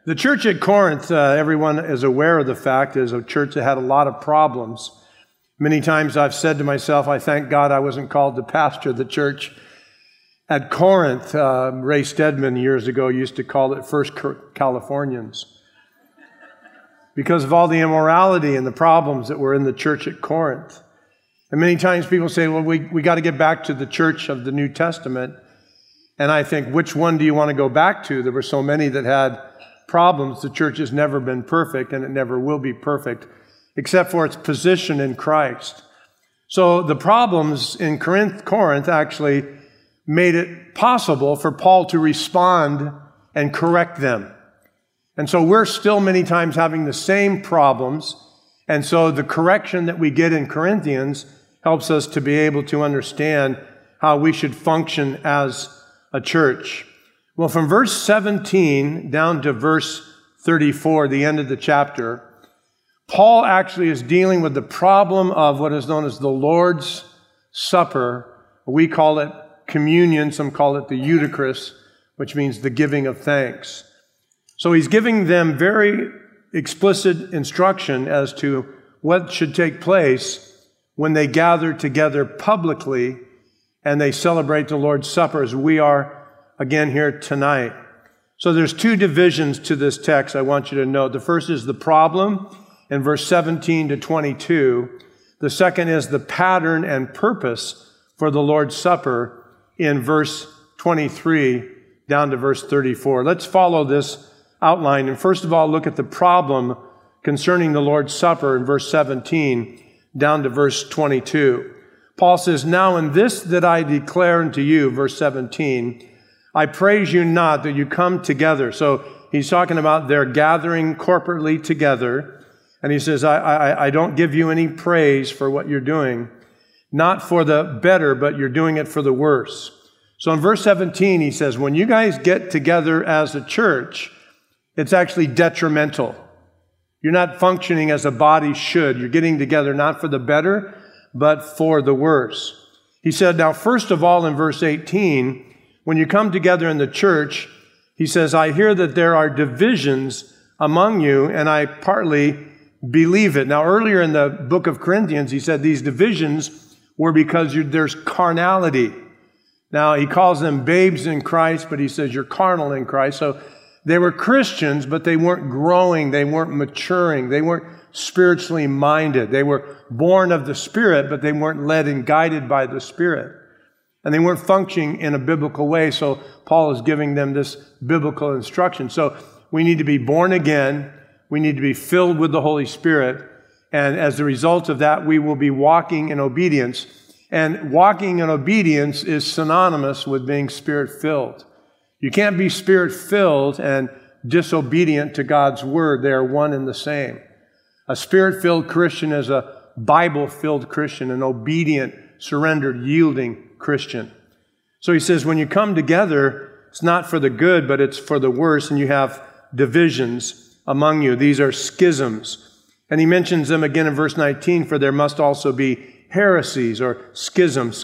The church at Corinth, everyone is aware of the fact, is a church that had a lot of problems. Many times I've said to myself, I thank God I wasn't called to pastor the church at Corinth. Ray Stedman years ago used to call it First Californians because of all the immorality and the problems that were in the church at Corinth. And many times people say, well, we got to get back to the church of the New Testament. And I think, which one do you want to go back to? There were so many that had problems. The church has never been perfect, and it never will be perfect, except for its position in Christ. So the problems in Corinth actually made it possible for Paul to respond and correct them. And so we're still many times having the same problems. And so the correction that we get in Corinthians helps us to be able to understand how we should function as a church. Well, from verse 17 down to verse 34, the end of the chapter, Paul actually is dealing with the problem of what is known as the Lord's Supper. We call it communion. Some call it the Eucharist, which means the giving of thanks. So he's giving them very explicit instruction as to what should take place when they gather together publicly and they celebrate the Lord's Supper, as we are again here tonight. So there's two divisions to this text I want you to note. The first is the problem in verse 17 to 22. The second is the pattern and purpose for the Lord's Supper in verse 23 down to verse 34. Let's follow this outline. And first of all, look at the problem concerning the Lord's Supper in verse 17 down to verse 22. Paul says, "Now in this that I declare unto you," verse 17, "I praise you not that you come together." So he's talking about their gathering corporately together. And he says, I don't give you any praise for what you're doing, not for the better, but you're doing it for the worse. So in verse 17, he says, when you guys get together as a church, it's actually detrimental. You're not functioning as a body should. You're getting together not for the better, but for the worse. He said, now, first of all, in verse 18, when you come together in the church, he says, I hear that there are divisions among you, and I partly believe it. Now, earlier in the book of Corinthians, he said these divisions were because there's carnality. Now, he calls them babes in Christ, but he says you're carnal in Christ. So they were Christians, but they weren't growing. They weren't maturing. They weren't spiritually minded. They were born of the Spirit, but they weren't led and guided by the Spirit. And they weren't functioning in a biblical way. So Paul is giving them this biblical instruction. So we need to be born again. We need to be filled with the Holy Spirit. And as a result of that, we will be walking in obedience. And walking in obedience is synonymous with being Spirit-filled. You can't be Spirit-filled and disobedient to God's Word. They are one and the same. A Spirit-filled Christian is a Bible-filled Christian, an obedient, surrendered, yielding Christian. So he says, when you come together, it's not for the good, but it's for the worse, and you have divisions among you. These are schisms. And he mentions them again in verse 19, for there must also be heresies or schisms,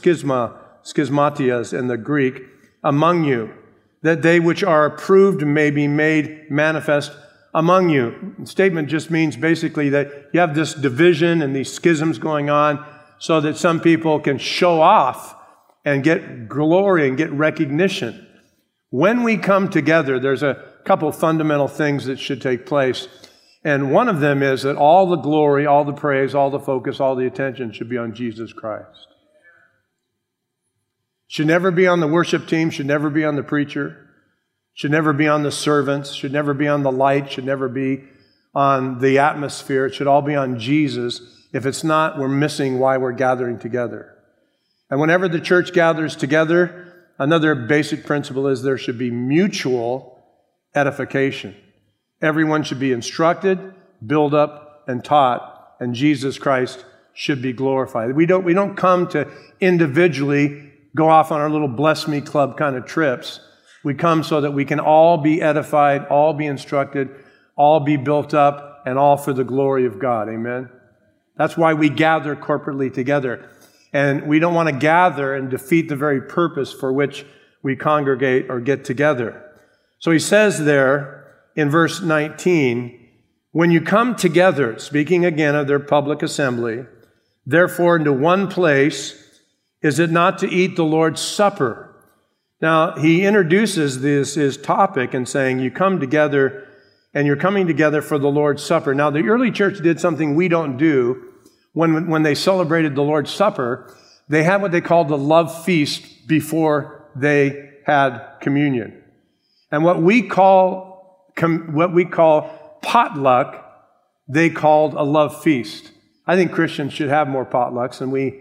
schismatias in the Greek, among you, that they which are approved may be made manifest among you. The statement just means basically that you have this division and these schisms going on so that some people can show off and get glory and get recognition. When we come together, there's a couple fundamental things that should take place. And one of them is that all the glory, all the praise, all the focus, all the attention should be on Jesus Christ. Should never be on the worship team, should never be on the preacher, should never be on the servants, should never be on the light, should never be on the atmosphere. It should all be on Jesus. If it's not, we're missing why we're gathering together. And whenever the church gathers together, another basic principle is there should be mutual edification. Everyone should be instructed, built up, and taught, and Jesus Christ should be glorified. We don't come to individually go off on our little bless me club kind of trips. We come so that we can all be edified, all be instructed, all be built up, and all for the glory of God. Amen? That's why we gather corporately together. And we don't want to gather and defeat the very purpose for which we congregate or get together. So he says there in verse 19, when you come together, speaking again of their public assembly, therefore into one place, is it not to eat the Lord's Supper? Now, he introduces his topic and saying, you come together and you're coming together for the Lord's Supper. Now, the early church did something we don't do. When they celebrated the Lord's Supper, they had what they called the love feast before they had communion. And what we call potluck, they called a love feast. I think Christians should have more potlucks,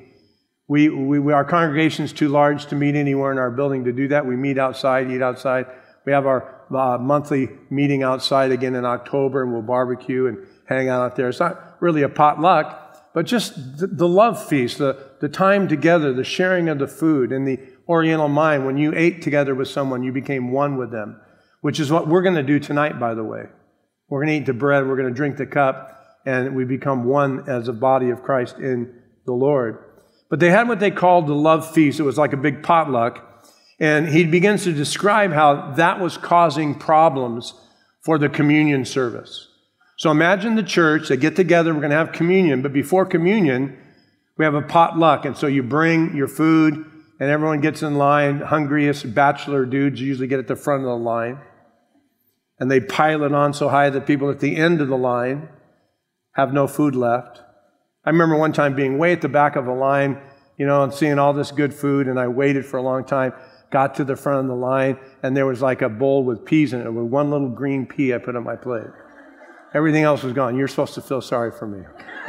and our congregation's too large to meet anywhere in our building to do that. We meet outside, eat outside. We have our monthly meeting outside again in October, and we'll barbecue and hang out there. It's not really a potluck, but just the love feast, the time together, the sharing of the food. In the Oriental mind, when you ate together with someone, you became one with them, which is what we're going to do tonight, by the way. We're going to eat the bread, we're going to drink the cup, and we become one as a body of Christ in the Lord. But they had what they called the love feast. It was like a big potluck. And he begins to describe how that was causing problems for the communion service. So imagine the church, they get together, we're going to have communion, but before communion, we have a potluck. And so you bring your food, and everyone gets in line. Hungriest bachelor dudes usually get at the front of the line. And they pile it on so high that people at the end of the line have no food left. I remember one time being way at the back of a line, and seeing all this good food, and I waited for a long time, got to the front of the line, and there was like a bowl with peas in it, with one little green pea I put on my plate. Everything else was gone. You're supposed to feel sorry for me.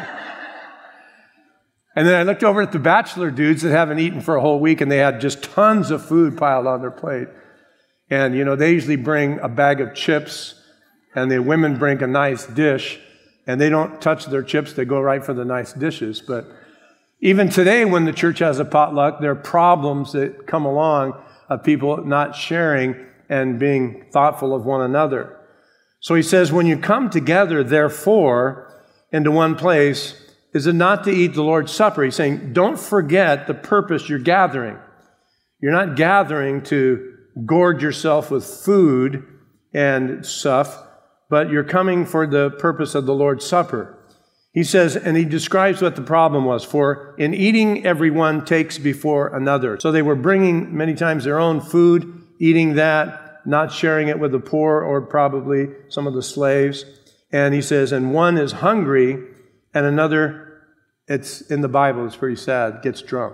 And then I looked over at the bachelor dudes that haven't eaten for a whole week, and they had just tons of food piled on their plate. And, they usually bring a bag of chips, and the women bring a nice dish, and they don't touch their chips. They go right for the nice dishes. But even today, when the church has a potluck, there are problems that come along of people not sharing and being thoughtful of one another. So he says, when you come together, therefore, into one place, is it not to eat the Lord's Supper? He's saying, don't forget the purpose you're gathering. You're not gathering to gorge yourself with food and stuff, but you're coming for the purpose of the Lord's Supper. He says, and he describes what the problem was. For in eating, everyone takes before another. So they were bringing many times their own food, eating that, not sharing it with the poor or probably some of the slaves. And he says, and one is hungry, and another, it's in the Bible, it's pretty sad, gets drunk.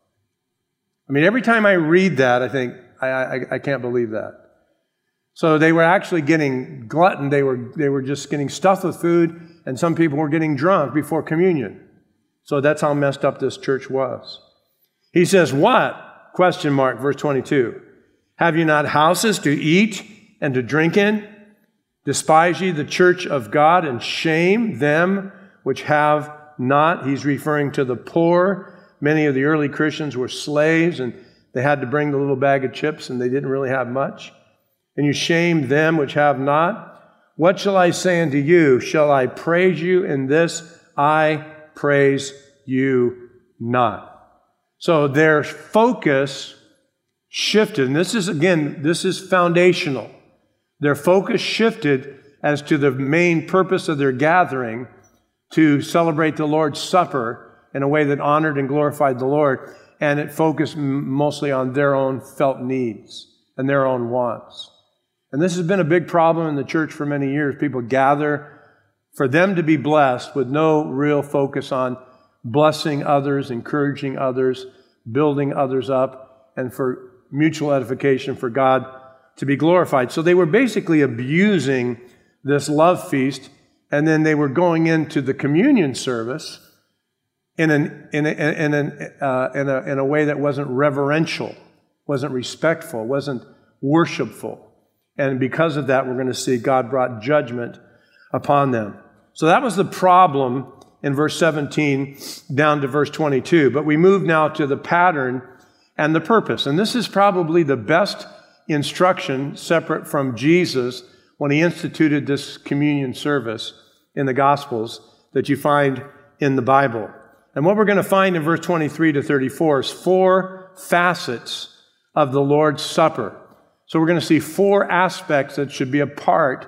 I mean, every time I read that, I think, I can't believe that. So they were actually getting gluttoned. They were just getting stuffed with food, and some people were getting drunk before communion. So that's how messed up this church was. He says, what? Question mark, verse 22. Have you not houses to eat and to drink in? Despise ye the church of God, and shame them which have not. He's referring to the poor. Many of the early Christians were slaves, and they had to bring the little bag of chips, and they didn't really have much. And you shame them which have not. What shall I say unto you? Shall I praise you in this? I praise you not. So their focus shifted. And this is foundational. Their focus shifted as to the main purpose of their gathering to celebrate the Lord's Supper in a way that honored and glorified the Lord. And it focused mostly on their own felt needs and their own wants. And this has been a big problem in the church for many years. People gather for them to be blessed with no real focus on blessing others, encouraging others, building others up, and for mutual edification for God to be glorified. So they were basically abusing this love feast, and then they were going into the communion service in a way that wasn't reverential, wasn't respectful, wasn't worshipful. And because of that, we're going to see God brought judgment upon them. So that was the problem in verse 17 down to verse 22. But we move now to the pattern and the purpose. And this is probably the best instruction separate from Jesus when he instituted this communion service in the Gospels that you find in the Bible. And what we're going to find in verse 23 to 34 is 4 facets of the Lord's Supper. So we're going to see 4 aspects that should be a part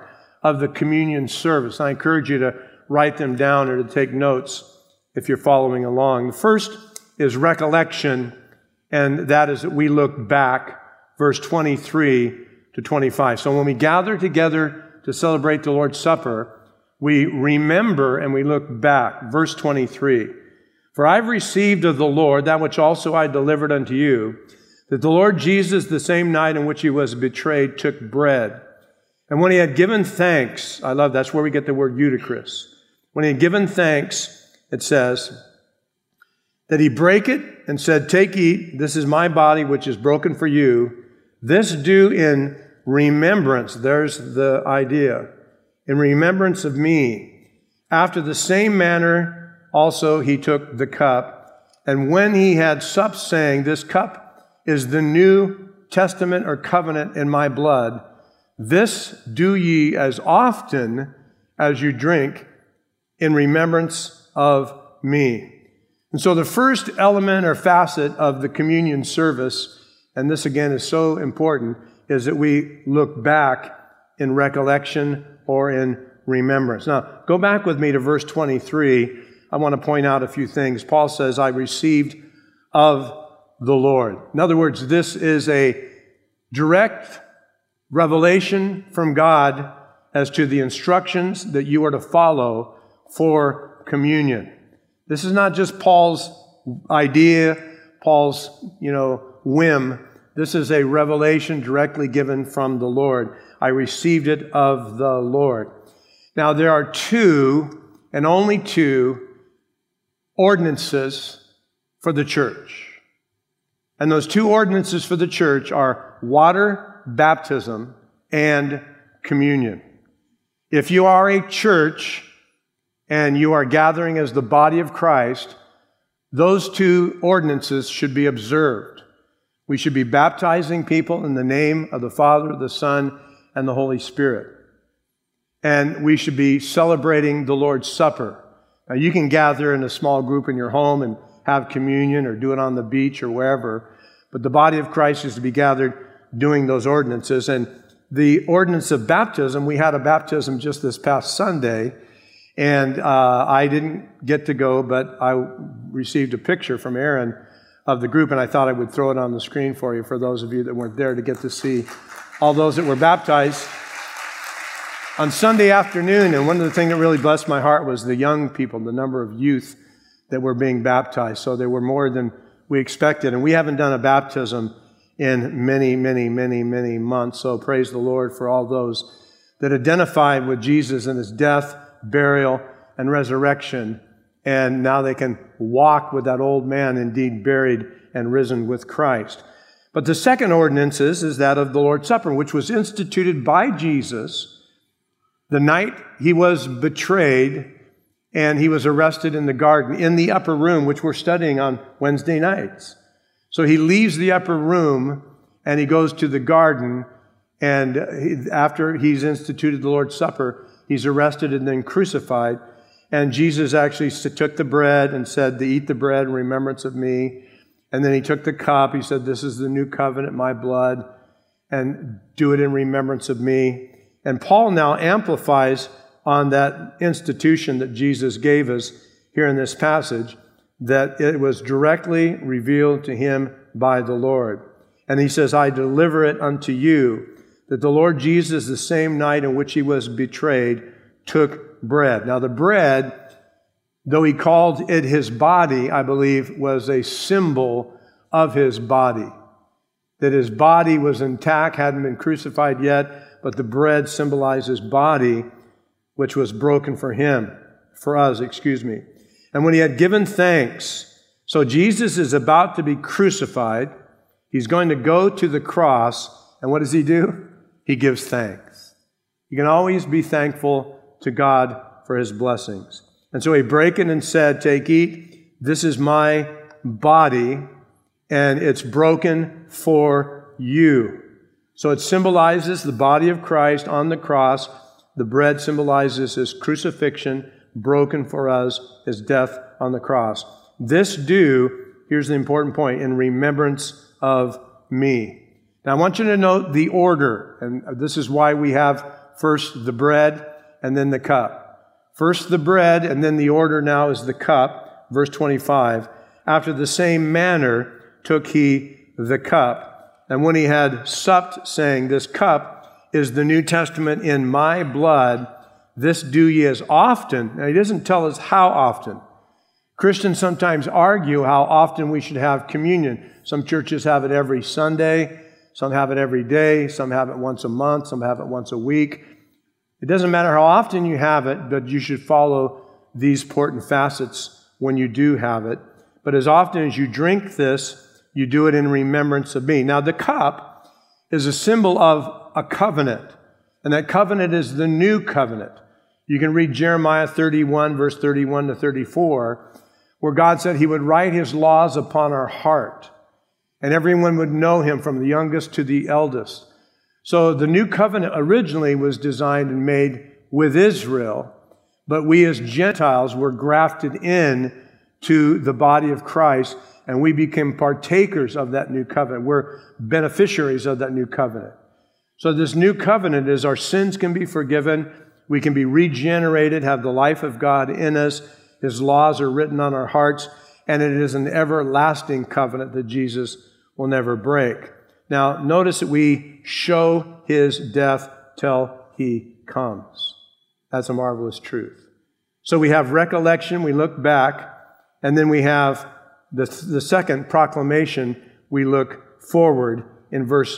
of the communion service. I encourage you to write them down or to take notes if you're following along. The first is recollection, and that is that we look back, verse 23 to 25. So when we gather together to celebrate the Lord's Supper, we remember and we look back. Verse 23, "For I've received of the Lord that which also I delivered unto you, that the Lord Jesus, the same night in which he was betrayed, took bread. And when he had given thanks," I love that's where we get the word Eucharist. "When he had given thanks," it says, "that he brake it and said, Take, eat, this is my body which is broken for you. This do in remembrance," there's the idea, "in remembrance of me. After the same manner also he took the cup. And when he had supped, saying, This cup is the New Testament or covenant in my blood. This do ye as often as you drink in remembrance of me." And so the first element or facet of the communion service, and this again is so important, is that we look back in recollection or in remembrance. Now, go back with me to verse 23. I want to point out a few things. Paul says, "I received of the Lord." In other words, this is a direct revelation from God as to the instructions that you are to follow for communion. This is not just Paul's idea, Paul's, whim. This is a revelation directly given from the Lord. I received it of the Lord. Now, there are two, and only two, ordinances for the church. And those two ordinances for the church are water baptism and communion. If you are a church and you are gathering as the body of Christ, those two ordinances should be observed. We should be baptizing people in the name of the Father, the Son, and the Holy Spirit. And we should be celebrating the Lord's Supper. Now, you can gather in a small group in your home and have communion or do it on the beach or wherever, but the body of Christ is to be gathered doing those ordinances. And the ordinance of baptism, we had a baptism just this past Sunday, and I didn't get to go, but I received a picture from Aaron of the group, and I thought I would throw it on the screen for you, for those of you that weren't there, to get to see all those that were baptized on Sunday afternoon. And one of the things that really blessed my heart was the young people, the number of youth that were being baptized. So there were more than we expected, and we haven't done a baptism in many, many, many, many months. So praise the Lord for all those that identified with Jesus and his death, burial, and resurrection. And now they can walk with that old man, indeed buried and risen with Christ. But the second ordinance is that of the Lord's Supper, which was instituted by Jesus the night he was betrayed and he was arrested in the garden, in the upper room, which we're studying on Wednesday nights. So he leaves the upper room and he goes to the garden, and after he's instituted the Lord's Supper, he's arrested and then crucified. And Jesus actually took the bread and said, "Eat the bread in remembrance of me." And then he took the cup. He said, "This is the new covenant, my blood, and do it in remembrance of me." And Paul now amplifies on that institution that Jesus gave us here in this passage, that it was directly revealed to him by the Lord. And he says, "I deliver it unto you, that the Lord Jesus, the same night in which he was betrayed, took bread." Now the bread, though he called it his body, I believe, was a symbol of his body. That his body was intact, hadn't been crucified yet, but the bread symbolized his body, which was broken for us. And when he had given thanks, so Jesus is about to be crucified. He's going to go to the cross, and what does he do? He gives thanks. You can always be thankful to God for his blessings. And so he brake it and said, "Take, eat, this is my body, and it's broken for you." So it symbolizes the body of Christ on the cross. The bread symbolizes his crucifixion, broken for us, his death on the cross. This do, here's the important point, in remembrance of me. Now I want you to note the order, and this is why we have first the bread and then the cup. First the bread, and then the order now is the cup. Verse 25, after the same manner took he the cup. And when he had supped, saying, this cup is the New Testament in my blood. This do ye as often. Now, he doesn't tell us how often. Christians sometimes argue how often we should have communion. Some churches have it every Sunday. Some have it every day. Some have it once a month. Some have it once a week. It doesn't matter how often you have it, but you should follow these important facets when you do have it. But as often as you drink this, you do it in remembrance of me. Now, the cup is a symbol of a covenant, and that covenant is the new covenant. You can read Jeremiah 31, verse 31 to 34, where God said he would write his laws upon our heart, and everyone would know him from the youngest to the eldest. So the new covenant originally was designed and made with Israel, but we as Gentiles were grafted in to the body of Christ, and we became partakers of that new covenant. We're beneficiaries of that new covenant. So this new covenant is our sins can be forgiven, we can be regenerated, have the life of God in us, his laws are written on our hearts, and it is an everlasting covenant that Jesus will never break. Now, notice that we show his death till he comes. That's a marvelous truth. So we have recollection, we look back, and then we have the second proclamation, we look forward in verse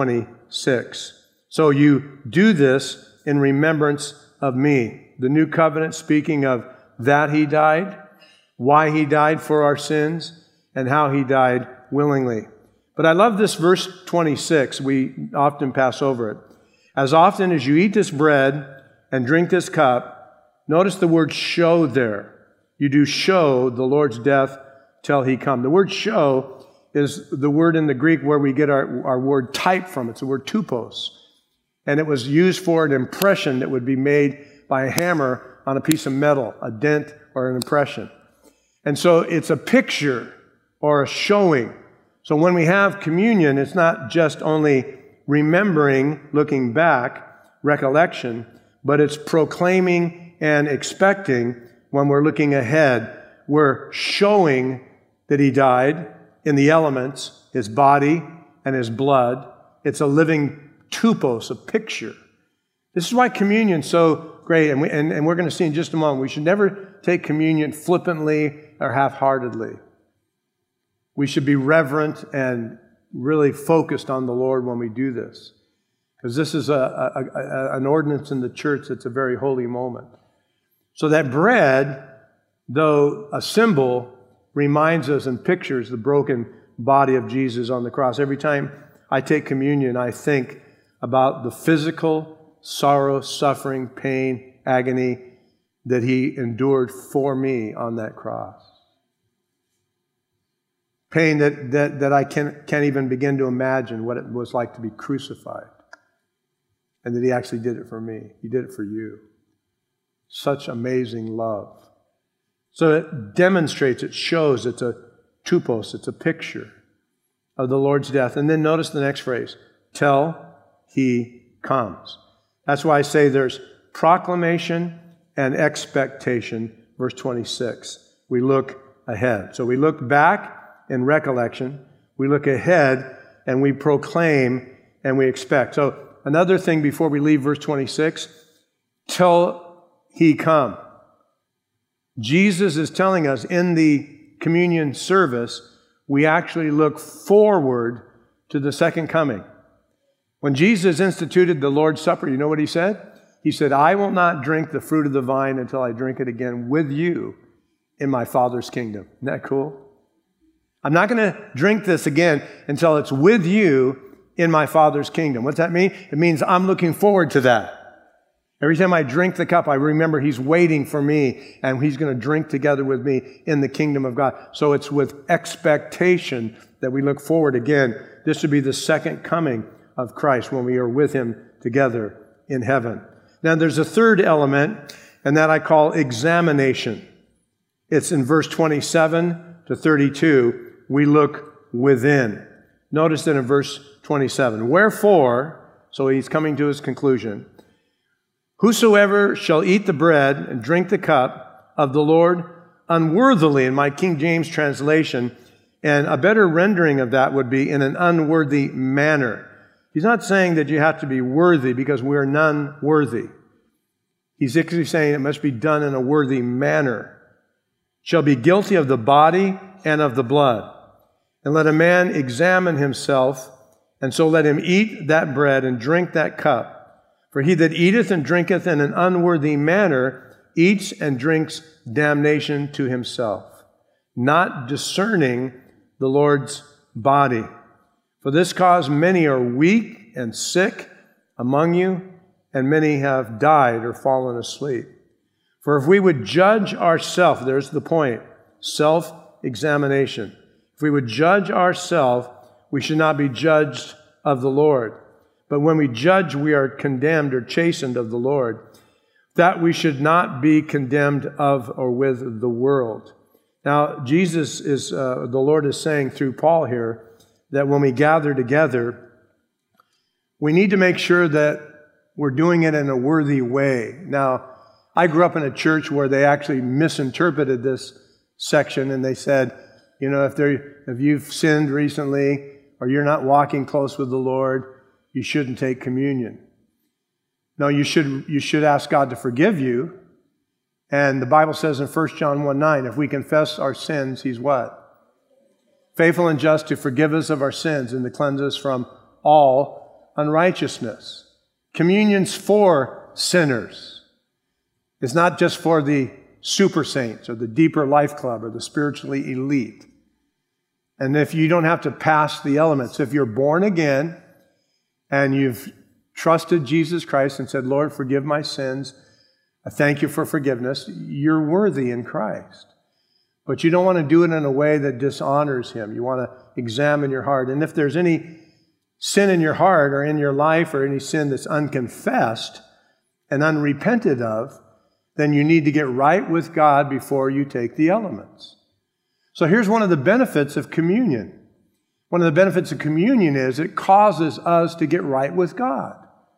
26. So you do this in remembrance of me. The new covenant speaking of that he died, why he died for our sins, and how he died willingly. But I love this verse 26. We often pass over it. As often as you eat this bread and drink this cup, notice the word show there. You do show the Lord's death till he come. The word show is the word in the Greek where we get our word type from. It's the word tupos. And it was used for an impression that would be made by a hammer on a piece of metal, a dent or an impression. And so it's a picture or a showing. So when we have communion, it's not just only remembering, looking back, recollection, but it's proclaiming and expecting when we're looking ahead. We're showing that he died in the elements, his body and his blood. It's a living tupos, a picture. This is why communion's so great, and we're going to see in just a moment, we should never take communion flippantly or half-heartedly. We should be reverent and really focused on the Lord when we do this, because this is an ordinance in the church that's a very holy moment. So that bread, though a symbol, reminds us and pictures the broken body of Jesus on the cross. Every time I take communion, I think about the physical sorrow, suffering, pain, agony that he endured for me on that cross. Pain that I can't even begin to imagine what it was like to be crucified. And that he actually did it for me. He did it for you. Such amazing love. So it demonstrates, it shows, it's a tupos, it's a picture of the Lord's death. And then notice the next phrase, till he comes. That's why I say there's proclamation and expectation, verse 26. We look ahead. So we look back in recollection, we look ahead, and we proclaim and we expect. So another thing before we leave verse 26, till he come. Jesus is telling us in the communion service, we actually look forward to the second coming. When Jesus instituted the Lord's Supper, you know what he said? He said, I will not drink the fruit of the vine until I drink it again with you in my Father's kingdom. Isn't that cool? I'm not going to drink this again until it's with you in my Father's kingdom. What's that mean? It means I'm looking forward to that. Every time I drink the cup, I remember he's waiting for me, and he's going to drink together with me in the kingdom of God. So it's with expectation that we look forward again. This would be the second coming of Christ when we are with him together in heaven. Now there's a third element, and that I call examination. It's in verse 27 to 32. We look within. Notice that in verse 27. Wherefore, so he's coming to his conclusion, Whosoever shall eat the bread and drink the cup of the Lord unworthily, in my King James translation, and a better rendering of that would be in an unworthy manner. He's not saying that you have to be worthy because we're none worthy. He's actually saying it must be done in a worthy manner. Shall be guilty of the body and of the blood. And let a man examine himself, and so let him eat that bread and drink that cup. For he that eateth and drinketh in an unworthy manner eats and drinks damnation to himself, not discerning the Lord's body. For this cause many are weak and sick among you, and many have died or fallen asleep. For if we would judge ourselves, there's the point, self-examination. If we would judge ourselves, we should not be judged of the Lord. But when we judge, we are condemned or chastened of the Lord, that we should not be condemned of or with the world. Now, the Lord is saying through Paul here that when we gather together, we need to make sure that we're doing it in a worthy way. Now, I grew up in a church where they actually misinterpreted this section, and they said, you know, if you've sinned recently or you're not walking close with the Lord, you shouldn't take communion. No, you should ask God to forgive you. And the Bible says in 1 John 1:9, if we confess our sins, He's what? Faithful and just to forgive us of our sins and to cleanse us from all unrighteousness. Communion's for sinners. It's not just for the super saints or the deeper life club or the spiritually elite. And if you don't have to pass the elements, if you're born again and you've trusted Jesus Christ and said, Lord, forgive my sins, I thank you for forgiveness, you're worthy in Christ. But you don't want to do it in a way that dishonors Him. You want to examine your heart. And if there's any sin in your heart or in your life or any sin that's unconfessed and unrepented of, then you need to get right with God before you take the elements. So here's one of the benefits of communion. One of the benefits of communion is it causes us to get right with God.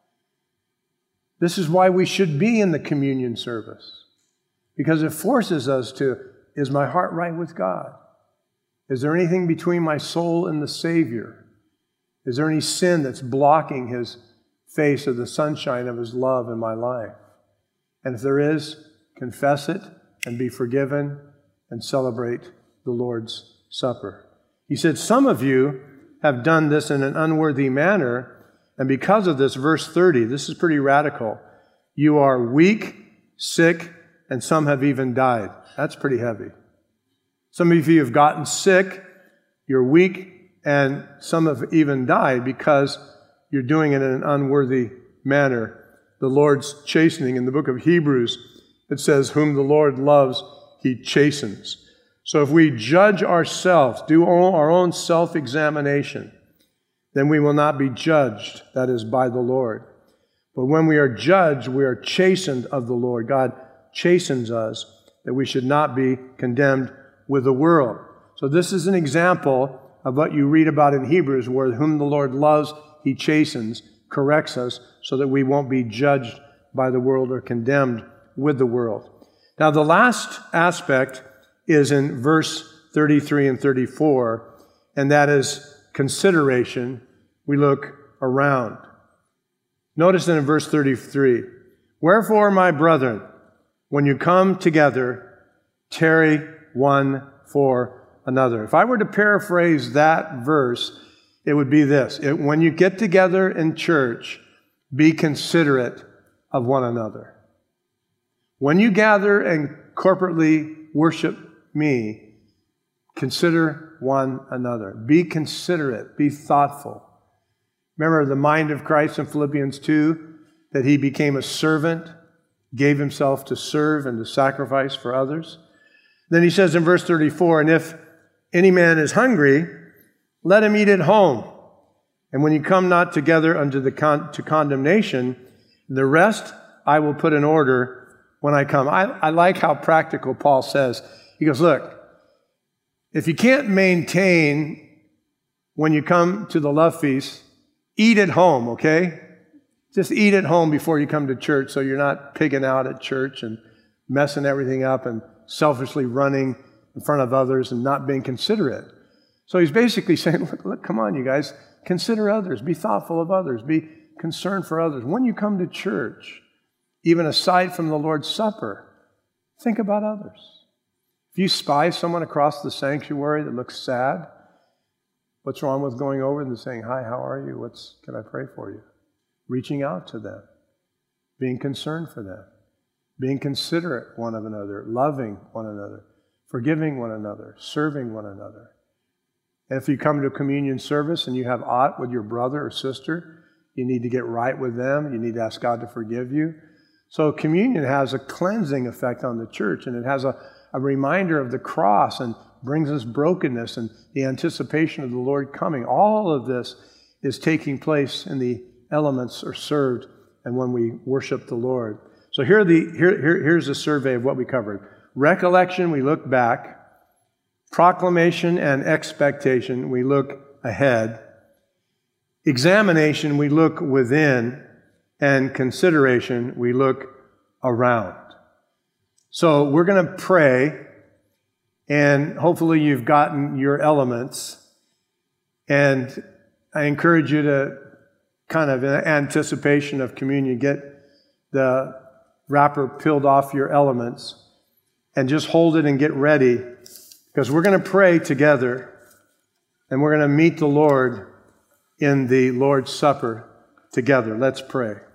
This is why we should be in the communion service, because it forces us to, is my heart right with God? Is there anything between my soul and the Savior? Is there any sin that's blocking His face or the sunshine of His love in my life? And if there is, confess it and be forgiven and celebrate the Lord's Supper. He said, some of you have done this in an unworthy manner, and because of this, verse 30, this is pretty radical. You are weak, sick, and some have even died. That's pretty heavy. Some of you have gotten sick, you're weak, and some have even died because you're doing it in an unworthy manner. The Lord's chastening. In the book of Hebrews, it says, whom the Lord loves, He chastens. So if we judge ourselves, do our own self-examination, then we will not be judged, that is, by the Lord. But when we are judged, we are chastened of the Lord. God chastens us, that we should not be condemned with the world. So this is an example of what you read about in Hebrews, where whom the Lord loves, He chastens, corrects us, so that we won't be judged by the world or condemned with the world. Now, the last aspect is in verse 33 and 34, and that is consideration. We look around. Notice that in verse 33, wherefore, my brethren, when you come together, tarry one for another. If I were to paraphrase that verse, it would be this. When you get together in church, be considerate of one another. When you gather and corporately worship me, consider one another. Be considerate. Be thoughtful. Remember the mind of Christ in Philippians 2, that He became a servant, gave Himself to serve and to sacrifice for others. Then He says in verse 34, and if any man is hungry, let him eat at home. And when you come not together unto to condemnation, the rest I will put in order when I come. I like how practical Paul says. He goes, look, if you can't maintain when you come to the love feast, eat at home, okay? Just eat at home before you come to church so you're not pigging out at church and messing everything up and selfishly running in front of others and not being considerate. So he's basically saying, look, come on, you guys, consider others, be thoughtful of others, be concerned for others. When you come to church, even aside from the Lord's Supper, think about others. If you spy someone across the sanctuary that looks sad, what's wrong with going over and saying, hi, how are you? Can I pray for you? Reaching out to them, being concerned for them, being considerate one of another, loving one another, forgiving one another, serving one another. And if you come to a communion service and you have aught with your brother or sister, you need to get right with them. You need to ask God to forgive you. So communion has a cleansing effect on the church, and it has a reminder of the cross and brings us brokenness and the anticipation of the Lord coming. All of this is taking place in the elements are served and when we worship the Lord. So here's a survey of what we covered. Recollection, we look back. Proclamation and expectation, we look ahead. Examination, we look within. And consideration, we look around. So we're going to pray, and hopefully you've gotten your elements. And I encourage you to kind of in anticipation of communion, get the wrapper peeled off your elements and just hold it and get ready, because we're going to pray together and we're going to meet the Lord in the Lord's Supper together. Let's pray.